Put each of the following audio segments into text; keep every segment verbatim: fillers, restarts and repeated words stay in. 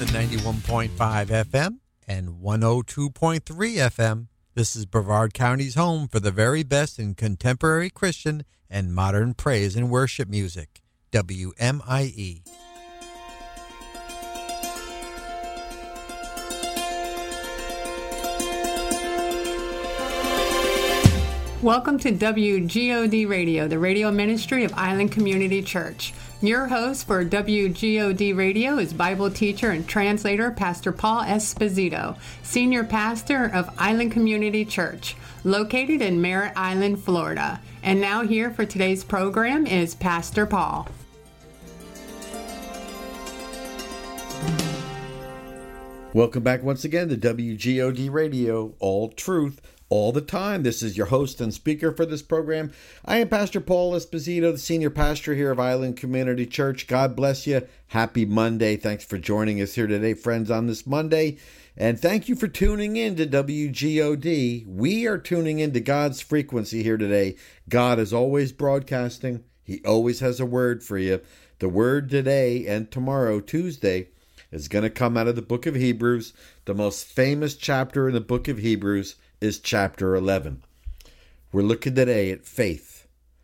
ninety-one point five F M and one oh two point three F M. This is Brevard County's home for the very best in contemporary Christian and modern praise and worship music. W M I E. Welcome to W G O D Radio, the radio ministry of Island Community Church. Your host for W G O D Radio is Bible teacher and translator Pastor Paul Esposito, senior pastor of Island Community Church, located in Merritt Island, Florida. And now here for today's program is Pastor Paul. Welcome back once again to W G O D Radio, all truth, all the time. This is your host and speaker for this program. I am Pastor Paul Esposito, the senior pastor here of Island Community Church. God bless you. Happy Monday. Thanks for joining us here today, friends, on this Monday. And thank you for tuning in to W G O D. We are tuning into God's frequency here today. God is always broadcasting. He always has a word for you. The word today and tomorrow, Tuesday, is going to come out of the book of Hebrews. The most famous chapter in the book of Hebrews is chapter eleven. We're looking today at faith.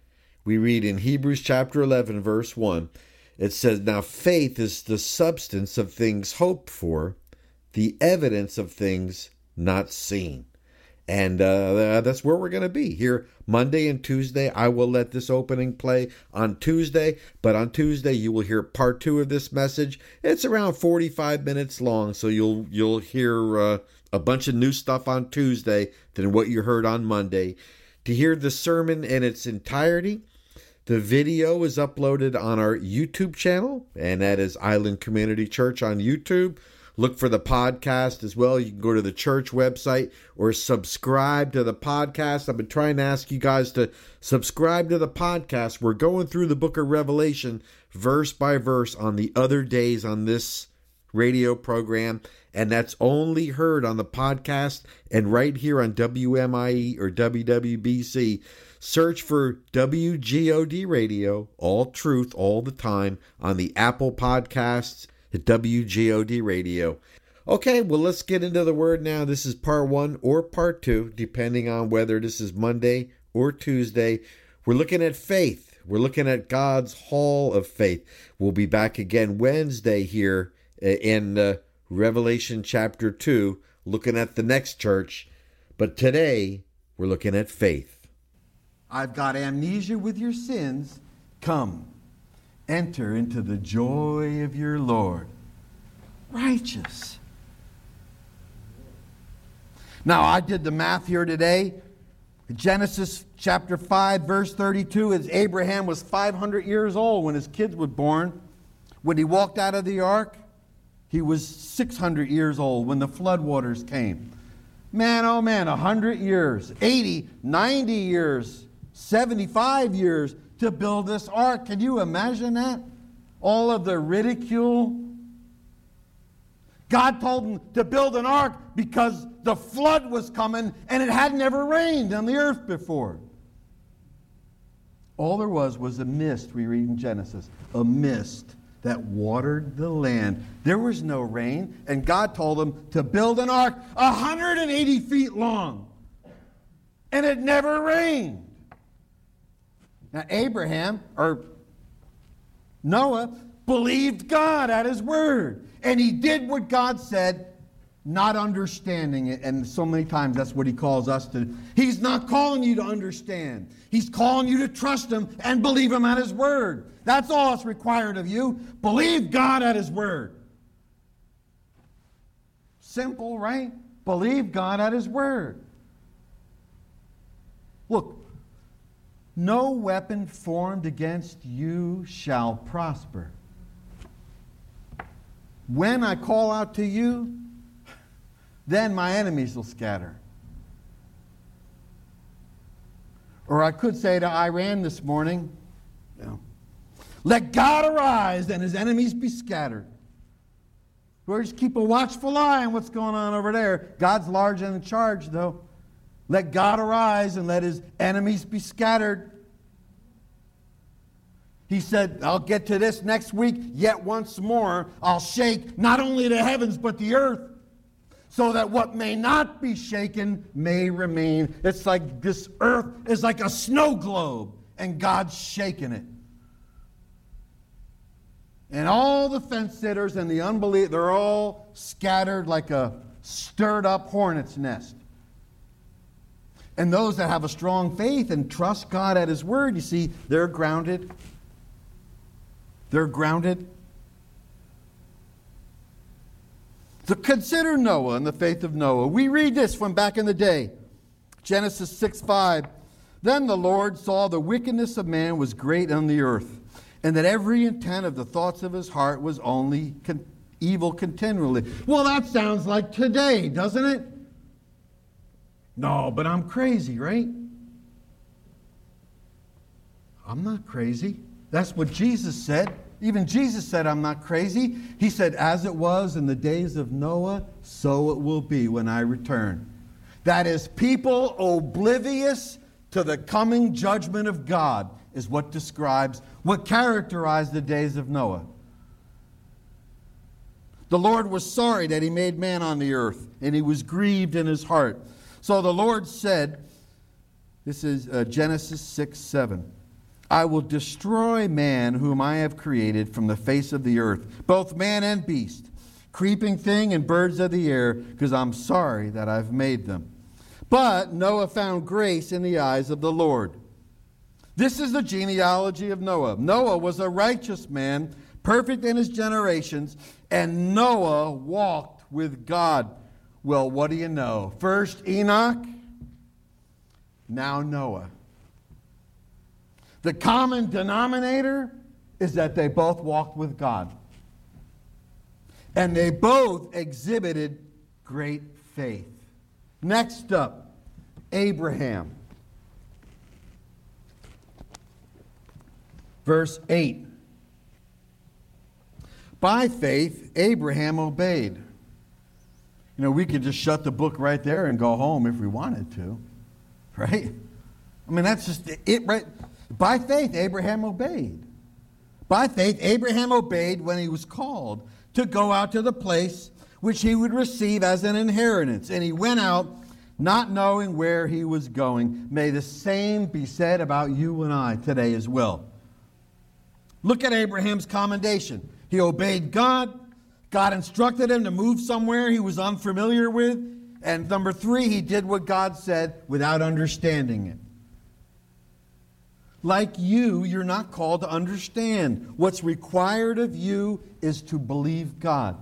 We read in Hebrews chapter eleven, verse one, it says, "Now faith is the substance of things hoped for, the evidence of things not seen." And uh, that's where we're going to be here Monday and Tuesday. I will let this opening play on Tuesday, but on Tuesday you will hear part two of this message. It's around forty-five minutes long, so you'll you'll hear uh, a bunch of new stuff on Tuesday than what you heard on Monday. To hear the sermon in its entirety, the video is uploaded on our YouTube channel, and that is Island Community Church on YouTube. Look for the podcast as well. You can go to the church website or subscribe to the podcast. I've been trying to ask you guys to subscribe to the podcast. We're going through the book of Revelation verse by verse on the other days on this radio program, and that's only heard on the podcast and right here on W M I E or W W B C. Search for W G O D Radio, all truth, all the time, on the Apple Podcasts at W G O D Radio. Okay, well, let's get into the word now. This is part one or part two, depending on whether this is Monday or Tuesday. We're looking at faith. We're looking at God's hall of faith. We'll be back again Wednesday here in uh, Revelation chapter two, looking at the next church. But today, we're looking at faith. I've got amnesia with your sins. Come. Enter into the joy of your Lord. Righteous. Now, I did the math here today. Genesis chapter five, verse thirty-two, is Abraham was five hundred years old when his kids were born. When he walked out of the ark, he was six hundred years old when the floodwaters came. Man, oh man, one hundred years, eighty, ninety years, seventy-five years to build this ark. Can you imagine that? All of the ridicule. God told him to build an ark because the flood was coming and it had never rained on the earth before. All there was was a mist, we read in Genesis, a mist that watered the land. There was no rain, and God told him to build an ark one hundred eighty feet long, and it never rained. Now, Abraham, or Noah, believed God at his word. And he did what God said, not understanding it. And so many times that's what he calls us to. He's not calling you to understand. He's calling you to trust him and believe him at his word. That's all that's required of you. Believe God at his word. Simple, right? Believe God at his word. Look. No weapon formed against you shall prosper. When I call out to you, then my enemies will scatter. Or I could say to Iran this morning, you know, let God arise and his enemies be scattered. Or just keep a watchful eye on what's going on over there. God's large and in charge, though. Let God arise and let his enemies be scattered. He said, I'll get to this next week. Yet once more, I'll shake not only the heavens, but the earth, so that what may not be shaken may remain. It's like this earth is like a snow globe, and God's shaking it. And all the fence sitters and the unbelievers, they're all scattered like a stirred up hornet's nest. And those that have a strong faith and trust God at His word, you see, they're grounded. They're grounded. So consider Noah and the faith of Noah. We read this from back in the day. Genesis six five. Then the Lord saw the wickedness of man was great on the earth, and that every intent of the thoughts of his heart was only con- evil continually. Well, that sounds like today, doesn't it? No, but I'm crazy, right? I'm not crazy. That's what Jesus said. Even Jesus said, I'm not crazy. He said, as it was in the days of Noah, so it will be when I return. That is, people oblivious to the coming judgment of God is what describes, what characterized the days of Noah. The Lord was sorry that He made man on the earth, and He was grieved in His heart. So the Lord said, this is uh, Genesis six seven, I will destroy man whom I have created from the face of the earth, both man and beast, creeping thing and birds of the air, because I'm sorry that I've made them. But Noah found grace in the eyes of the Lord. This is the genealogy of Noah. Noah was a righteous man, perfect in his generations, and Noah walked with God. Well, what do you know? First Enoch, now Noah. The common denominator is that they both walked with God. And they both exhibited great faith. Next up, Abraham. Verse eight. By faith, Abraham obeyed. You know, we could just shut the book right there and go home if we wanted to. Right? I mean, that's just it, right? By faith, Abraham obeyed. By faith, Abraham obeyed when he was called to go out to the place which he would receive as an inheritance. And he went out not knowing where he was going. May the same be said about you and I today as well. Look at Abraham's commendation. He obeyed God. God instructed him to move somewhere he was unfamiliar with. And number three, he did what God said without understanding it. Like you, you're not called to understand. What's required of you is to believe God.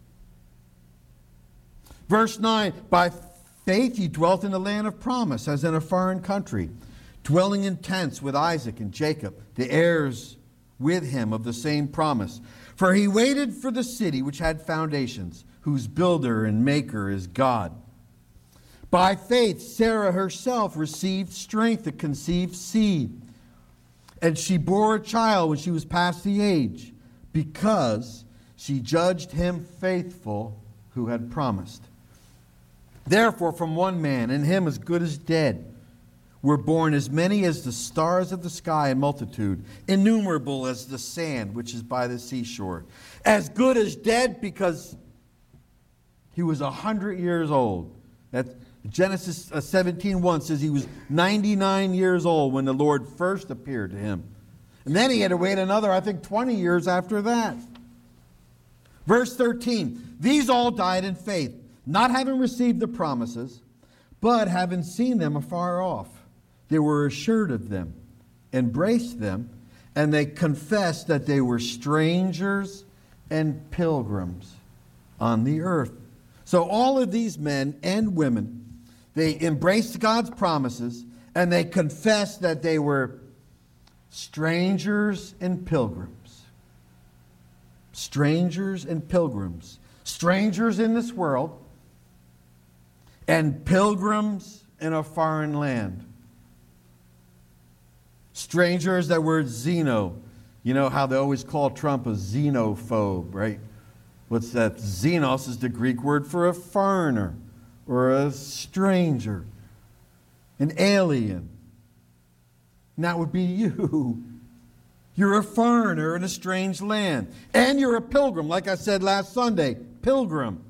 Verse nine, by faith he dwelt in the land of promise, as in a foreign country, dwelling in tents with Isaac and Jacob, the heirs with him of the same promise. For he waited for the city which had foundations, whose builder and maker is God. By faith Sarah herself received strength to conceive seed, and she bore a child when she was past the age, because she judged him faithful who had promised. Therefore, from one man, and him as good as dead, were born as many as the stars of the sky in multitude, innumerable as the sand which is by the seashore. As good as dead, because he was a hundred years old. That's Genesis seventeen one says he was ninety-nine years old when the Lord first appeared to him. And then he had to wait another, I think, twenty years after that. Verse thirteen, these all died in faith, not having received the promises, but having seen them afar off. They were assured of them, embraced them, and they confessed that they were strangers and pilgrims on the earth. So all of these men and women, they embraced God's promises, and they confessed that they were strangers and pilgrims. Strangers and pilgrims. Strangers in this world, and pilgrims in a foreign land. Strangers, that word xeno. You know how they always call Trump a xenophobe, right? What's that? Xenos is the Greek word for a foreigner or a stranger, an alien. And that would be you. You're a foreigner in a strange land. And you're a pilgrim, like I said last Sunday. Pilgrim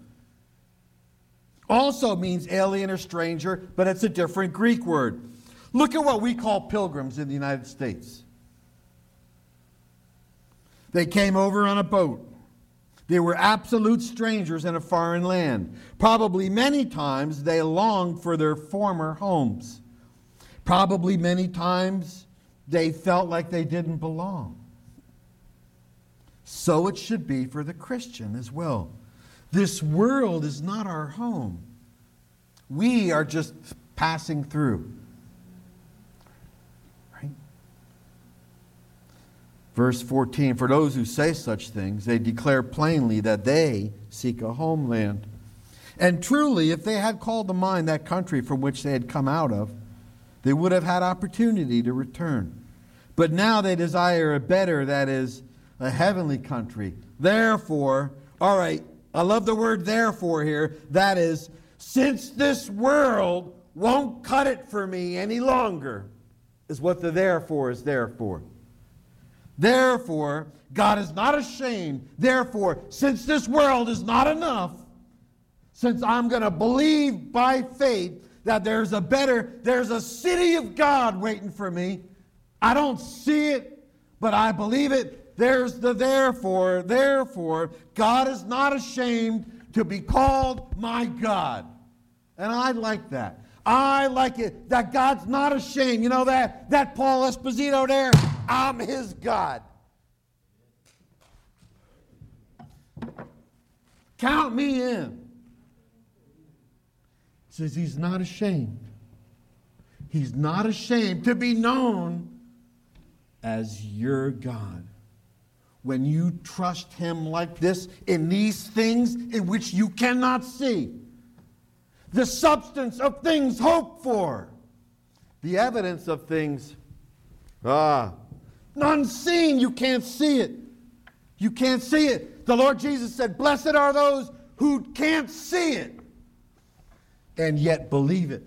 also means alien or stranger, but it's a different Greek word. Look at what we call pilgrims in the United States. They came over on a boat. They were absolute strangers in a foreign land. Probably many times they longed for their former homes. Probably many times they felt like they didn't belong. So it should be for the Christian as well. This world is not our home. We are just passing through. Right? Verse fourteen, for those who say such things, they declare plainly that they seek a homeland. And truly, if they had called to mind that country from which they had come out of, they would have had opportunity to return. But now they desire a better, that is, a heavenly country. Therefore, all right, I love the word therefore here. That is, since this world won't cut it for me any longer, is what the therefore is there for. Therefore, God is not ashamed. Therefore, since this world is not enough, since I'm going to believe by faith that there's a better, there's a city of God waiting for me. I don't see it, but I believe it. There's the therefore. Therefore, God is not ashamed to be called my God. And I like that. I like it that God's not ashamed. You know that, that Paul Esposito there? I'm his God. Count me in. He says he's not ashamed. He's not ashamed to be known as your God. When you trust him like this in these things in which you cannot see, the substance of things hoped for, the evidence of things ah, unseen, you can't see it. You can't see it. The Lord Jesus said, blessed are those who can't see it and yet believe it.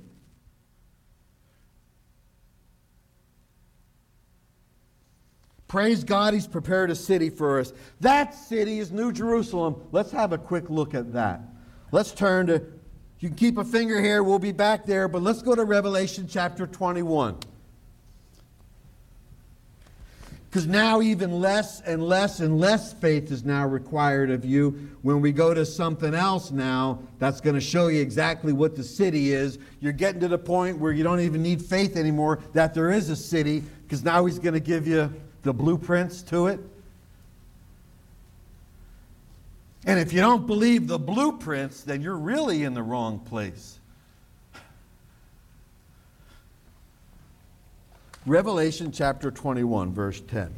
Praise God, he's prepared a city for us. That city is New Jerusalem. Let's have a quick look at that. Let's turn to, you can keep a finger here, we'll be back there, but let's go to Revelation chapter twenty-one. Because now even less and less and less faith is now required of you. When we go to something else now, that's going to show you exactly what the city is. You're getting to the point where you don't even need faith anymore that there is a city, because now he's going to give you the blueprints to it. And if you don't believe the blueprints, then you're really in the wrong place. Revelation chapter twenty-one, verse ten.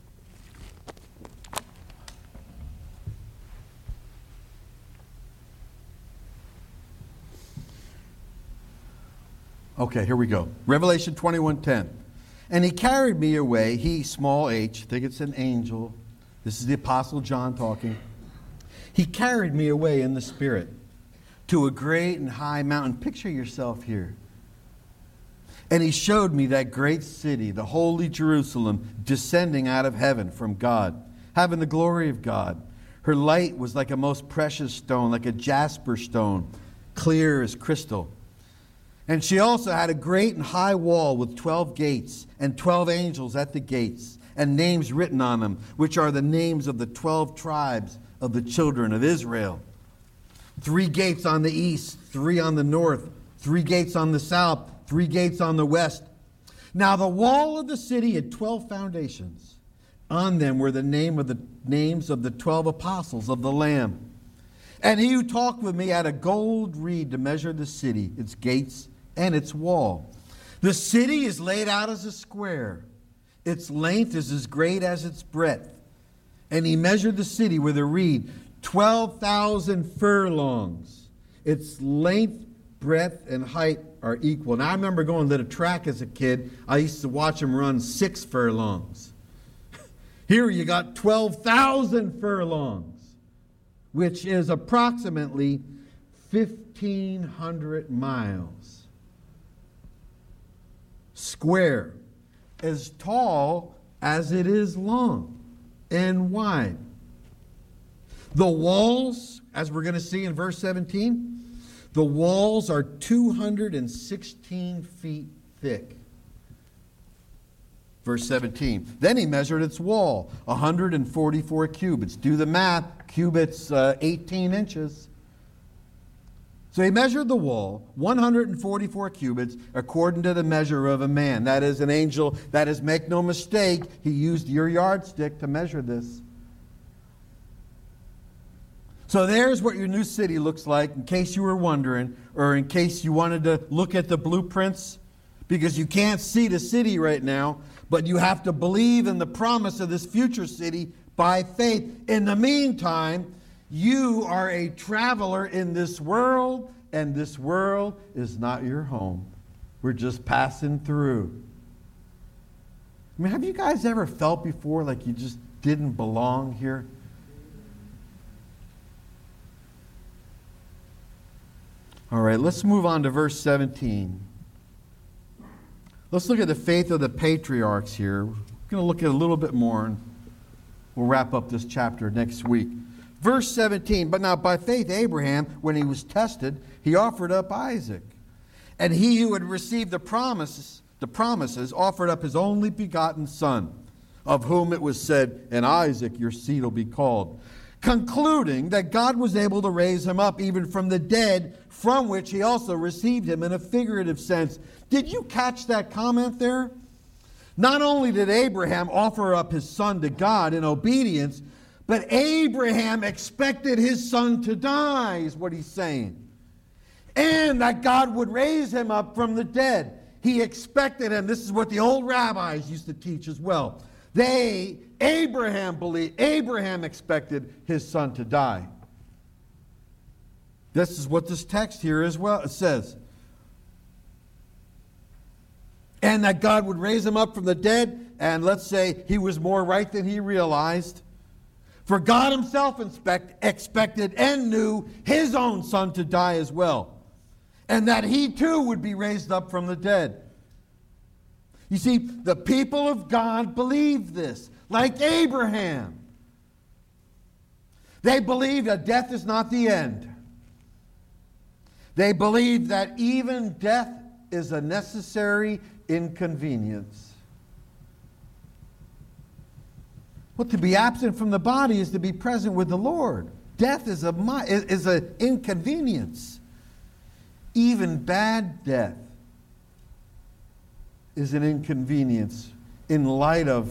Okay, here we go. Revelation twenty-one ten. And he carried me away, he, small h, I think it's an angel. This is the Apostle John talking. He carried me away in the Spirit to a great and high mountain. Picture yourself here. And he showed me that great city, the holy Jerusalem, descending out of heaven from God, having the glory of God. Her light was like a most precious stone, like a jasper stone, clear as crystal. And she also had a great and high wall with twelve gates, and twelve angels at the gates, and names written on them, which are the names of the twelve tribes of the children of Israel. Three gates on the east, three on the north, three gates on the south, three gates on the west. Now the wall of the city had twelve foundations. On them were the name of the names of the twelve apostles of the Lamb. And he who talked with me had a gold reed to measure the city, its gates, and its wall. The city is laid out as a square. Its length is as great as its breadth. And he measured the city with a reed, twelve thousand furlongs. Its length, breadth, and height are equal. Now, I remember going to the track as a kid. I used to watch them run six furlongs. Here you got twelve thousand furlongs, which is approximately fifteen hundred miles. Square, as tall as it is long and wide. The walls, as we're going to see in verse seventeen, the walls are two hundred sixteen feet thick. Verse seventeen, then he measured its wall, one hundred forty-four cubits. Do the math, cubits uh, eighteen inches. So he measured the wall, one hundred forty-four cubits, according to the measure of a man. That is an angel. That is, make no mistake, he used your yardstick to measure this. So there's what your new city looks like, in case you were wondering, or in case you wanted to look at the blueprints, because you can't see the city right now, but you have to believe in the promise of this future city by faith. In the meantime, you are a traveler in this world, and this world is not your home. We're just passing through. I mean, have you guys ever felt before like you just didn't belong here? All right, let's move on to verse seventeen. Let's look at the faith of the patriarchs here. We're going to look at a little bit more, and we'll wrap up this chapter next week. Verse seventeen, but now by faith Abraham, when he was tested, he offered up Isaac. And he who had received the promises, the promises offered up his only begotten son, of whom it was said, "In Isaac your seed will be called," concluding that God was able to raise him up even from the dead, from which he also received him in a figurative sense. Did you catch that comment there? Not only did Abraham offer up his son to God in obedience, but Abraham expected his son to die, is what he's saying. And that God would raise him up from the dead. He expected him. This is what the old rabbis used to teach as well. They, Abraham believed, Abraham expected his son to die. This is what this text here as well it says. And that God would raise him up from the dead, and let's say he was more right than he realized. For God himself expect, expected and knew his own son to die as well, and that he too would be raised up from the dead. You see, the people of God believed this, like Abraham. They believed that death is not the end. They believed that even death is a necessary inconvenience. Well, to be absent from the body is to be present with the Lord. Death is a is an inconvenience. Even bad death is an inconvenience in light of.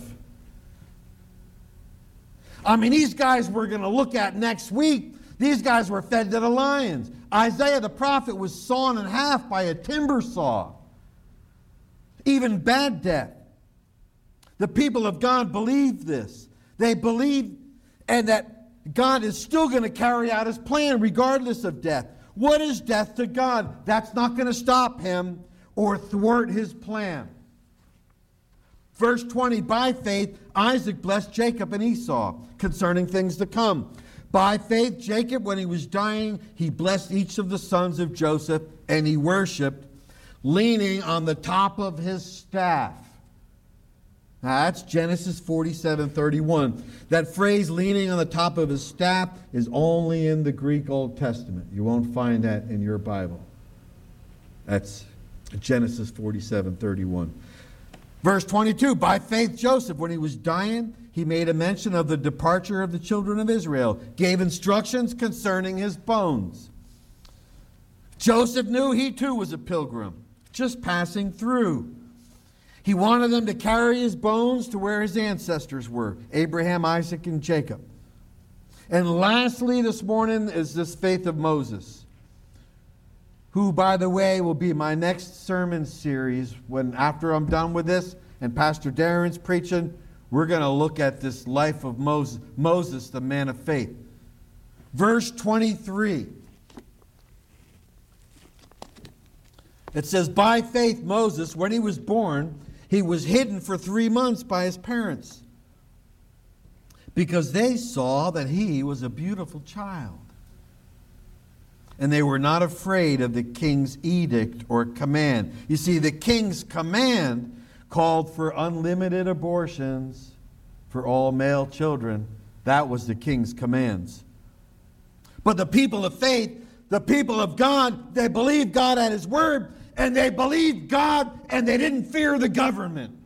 I mean, these guys we're going to look at next week, these guys were fed to the lions. Isaiah the prophet was sawn in half by a timber saw. Even bad death. The people of God believed this. They believed and that God is still going to carry out his plan regardless of death. What is death to God? That's not going to stop him or thwart his plan. Verse twenty, by faith, Isaac blessed Jacob and Esau concerning things to come. By faith, Jacob, when he was dying, he blessed each of the sons of Joseph, and he worshipped, leaning on the top of his staff. Now, that's Genesis forty-seven thirty-one. That phrase, leaning on the top of his staff, is only in the Greek Old Testament. You won't find that in your Bible. That's Genesis forty-seven thirty-one. Verse twenty-two, by faith Joseph, when he was dying, he made a mention of the departure of the children of Israel, gave instructions concerning his bones. Joseph knew he too was a pilgrim, just passing through. He wanted them to carry his bones to where his ancestors were, Abraham, Isaac, and Jacob. And lastly this morning is this faith of Moses, who, by the way, will be my next sermon series. When after I'm done with this and Pastor Darren's preaching, we're going to look at this life of Moses, Moses, the man of faith. Verse twenty-three. It says, by faith Moses, when he was born, he was hidden for three months by his parents, because they saw that he was a beautiful child. And they were not afraid of the king's edict or command. You see, the king's command called for unlimited abortions for all male children. That was the king's commands. But the people of faith, the people of God, they believed God at his word, and they believed God, and they didn't fear the government.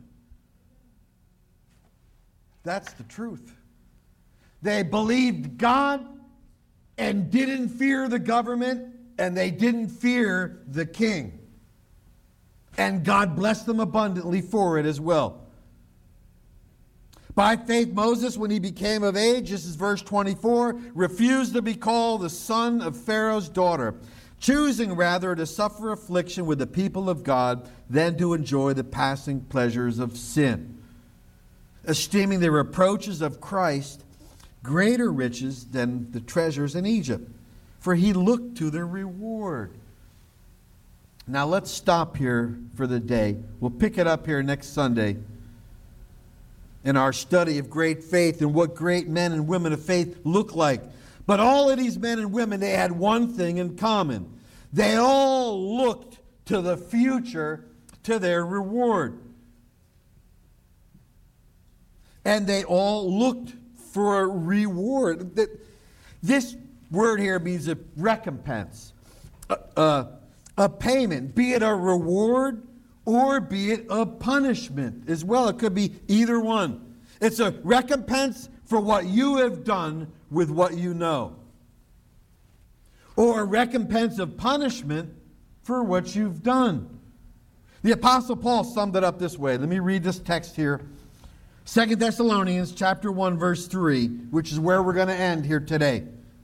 That's the truth. They believed God and didn't fear the government, and they didn't fear the king. And God blessed them abundantly for it as well. By faith, Moses, when he became of age, this is verse twenty-four, refused to be called the son of Pharaoh's daughter, choosing rather to suffer affliction with the people of God than to enjoy the passing pleasures of sin, esteeming the reproaches of Christ greater riches than the treasures in Egypt, for he looked to the reward. Now let's stop here for the day. We'll pick it up here next Sunday in our study of great faith and what great men and women of faith look like. But all of these men and women, they had one thing in common. They all looked to the future, to their reward. And they all looked for a reward. This word here means a recompense, a, a, a payment, be it a reward or be it a punishment as well. It could be either one. It's a recompense for what you have done with what you know, or a recompense of punishment for what you've done. The Apostle Paul summed it up this way. Let me read this text here. Second Thessalonians chapter one, verse three, which is where we're going to end here today.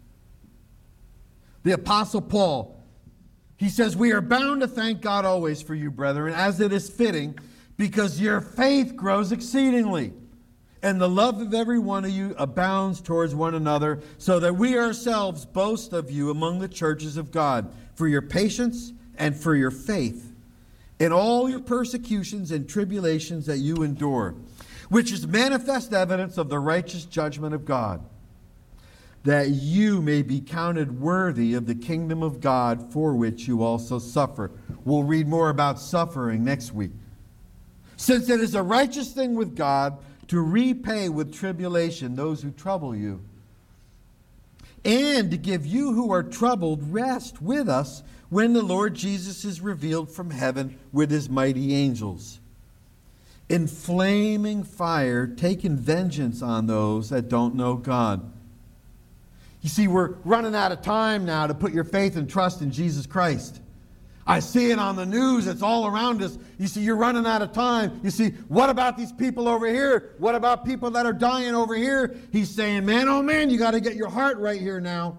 The Apostle Paul, he says, "We are bound to thank God always for you, brethren, as it is fitting, because your faith grows exceedingly, and the love of every one of you abounds towards one another, so that we ourselves boast of you among the churches of God, for your patience and for your faith, in all your persecutions and tribulations that you endure, which is manifest evidence of the righteous judgment of God, that you may be counted worthy of the kingdom of God, for which you also suffer." We'll read more about suffering next week. "Since it is a righteous thing with God to repay with tribulation those who trouble you, and to give you who are troubled rest with us when the Lord Jesus is revealed from heaven with his mighty angels, in flaming fire, taking vengeance on those that don't know God." You see, we're running out of time now to put your faith and trust in Jesus Christ. I see it on the news. It's all around us. You see, you're running out of time. You see, what about these people over here? What about people that are dying over here? He's saying, man, oh man, you got to get your heart right here now.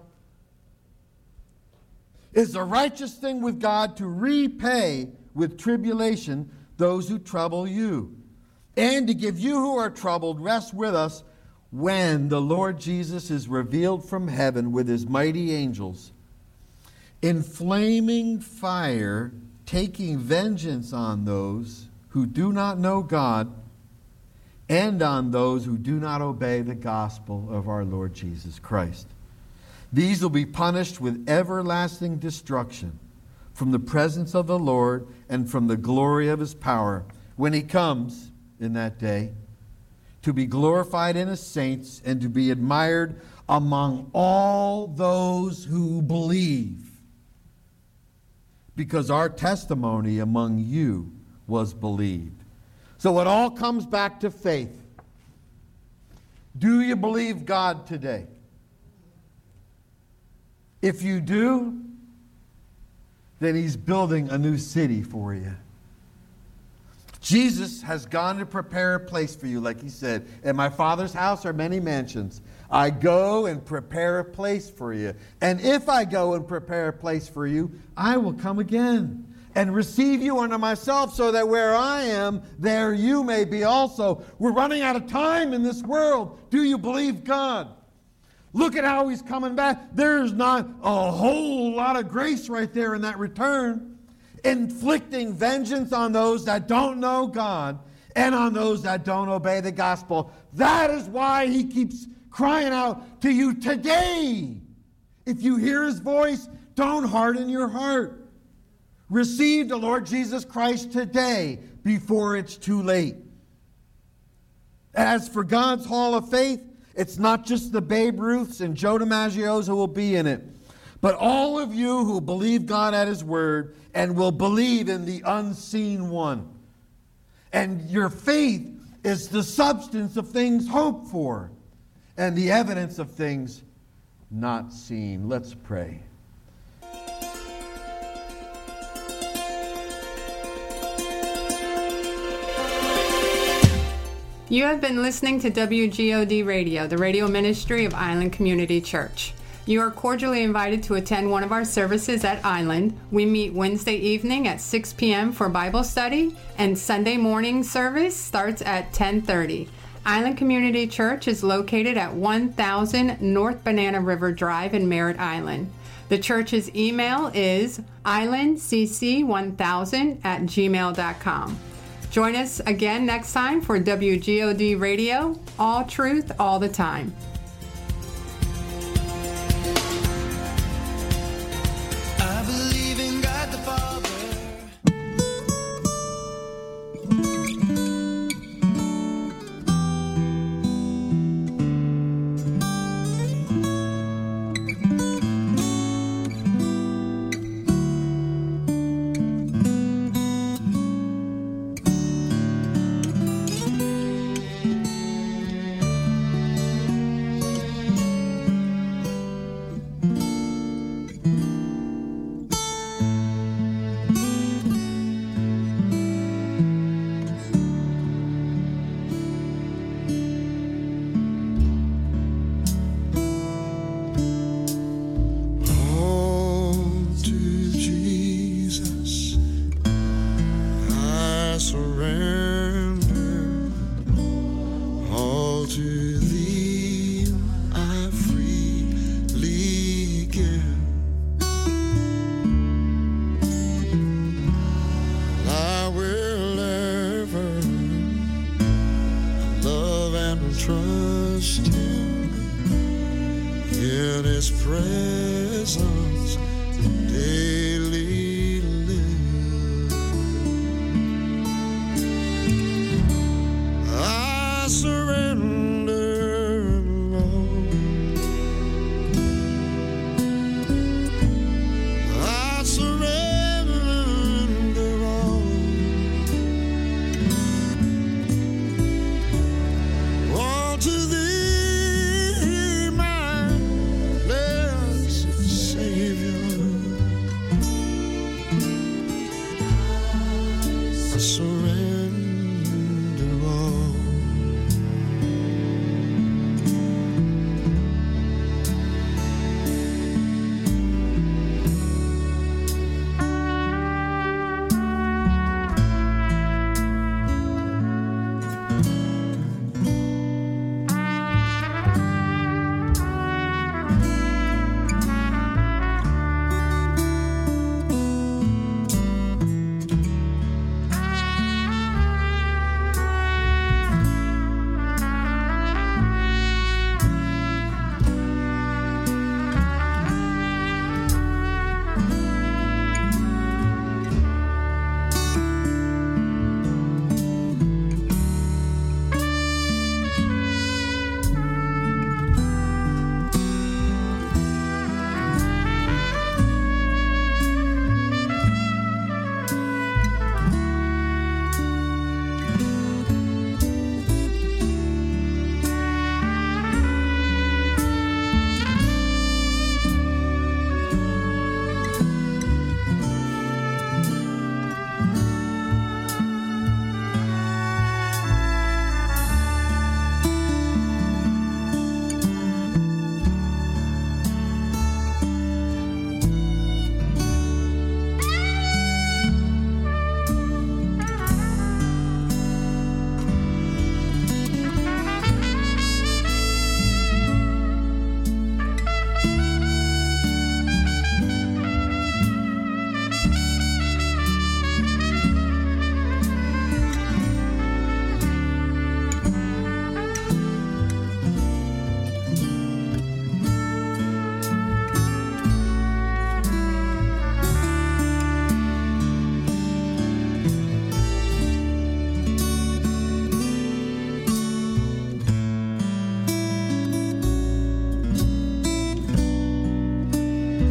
It's a righteous thing with God to repay with tribulation those who trouble you, and to give you who are troubled rest with us when the Lord Jesus is revealed from heaven with his mighty angels, in flaming fire, taking vengeance on those who do not know God and on those who do not obey the gospel of our Lord Jesus Christ. These will be punished with everlasting destruction from the presence of the Lord and from the glory of his power when he comes in that day, to be glorified in his saints and to be admired among all those who believe, because our testimony among you was believed. So it all comes back to faith. Do you believe God today? If you do, then he's building a new city for you. Jesus has gone to prepare a place for you, like he said. "In my Father's house are many mansions. I go and prepare a place for you. And if I go and prepare a place for you, I will come again and receive you unto myself, so that where I am, there you may be also." We're running out of time in this world. Do you believe God? Look at how he's coming back. There's not a whole lot of grace right there in that return. Inflicting vengeance on those that don't know God and on those that don't obey the gospel. That is why he keeps crying out to you today. If you hear his voice, don't harden your heart. Receive the Lord Jesus Christ today. before it's too late. As for God's Hall of Faith, it's not just the Babe Ruths and Joe DiMaggio's who will be in it, but all of you who believe God at His Word and will believe in the unseen one. And your faith is the substance of things hoped for and the evidence of things not seen. Let's pray. You have been listening to W G O D Radio, the radio ministry of Island Community Church. You are cordially invited to attend one of our services at Island. We meet Wednesday evening at six p.m. for Bible study, and Sunday morning service starts at ten thirty. Island Community Church is located at one thousand North Banana River Drive in Merritt Island. The church's email is island c c one thousand at gmail dot com. Join us again next time for W G O D Radio, all truth, all the time.